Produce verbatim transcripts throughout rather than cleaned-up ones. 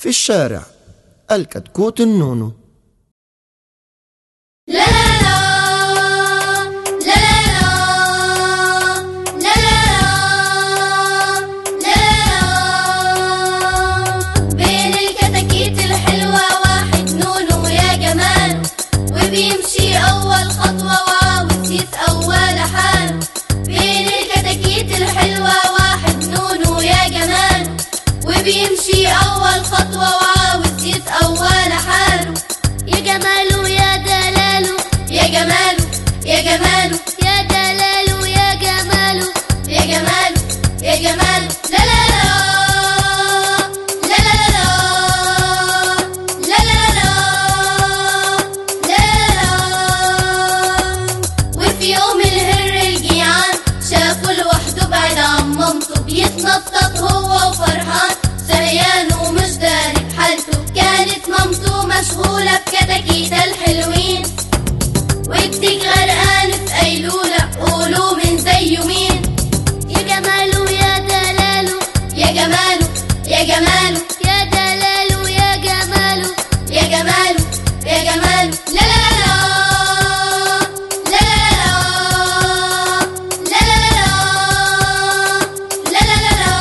في الشارع الكتكوت النونو. لا لا لا لا لا بين الكتاكيت الحلوة واحد نونو يا جمال، وبيمشي أول خطوة وعاوز يتأول حاله. بين الكتاكيت الحلوة واحد نونو يا جمال، وبيمشي أول خطوة وعاوز يتأول حاله. يا جماله يا دلاله يا جماله يا جماله يا دلاله يا جماله يا جماله يا جماله. لا لا لا لا لا لا لا لا لا. وفي يوم الهر الجيعان شافه لوحده بعيد عن مامته، بيتنطط هو وفرحان سريان ومش داري بحالته. كانت مامته مشغولة بكتاكيتها الحلوين، وبتيجي غرقان في قيلولة قولوا من زيه مين. يا جماله يا دلاله يا جماله يا جماله يا دلاله يا جماله يا جماله يا جماله. لا لا لا لا لا لا لا لا لا.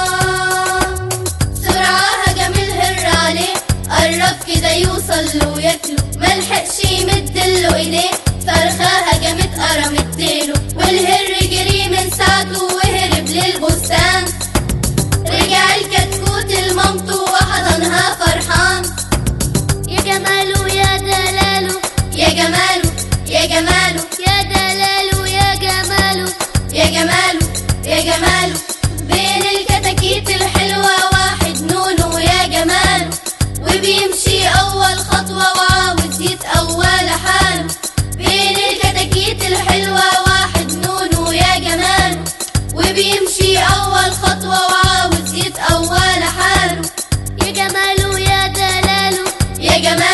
سرعة هجم الهر عليه، قرب كده يوصل له وياكله، ملحقش يمدله ايديه، فرخة هجمت قرمت ديله. والهر جري من ساعته وهرب للبستان، رجع الكتكوت لمامته وحضنها فرحان. يا جماله يا دلاله يا جماله يا جماله يا دلاله يا جماله يا جماله يا جماله. بين الكتاكيت الحلوة واحد نونو يا جماله، وبيمشي أول خطوة وعاوز يتأول حاله. بين الكتاكيت الحلوة واحد نونو يا جماله، وبيمشي أول خطوة وعاوز يتأول حاله. يا جماله يا دلاله يا جماله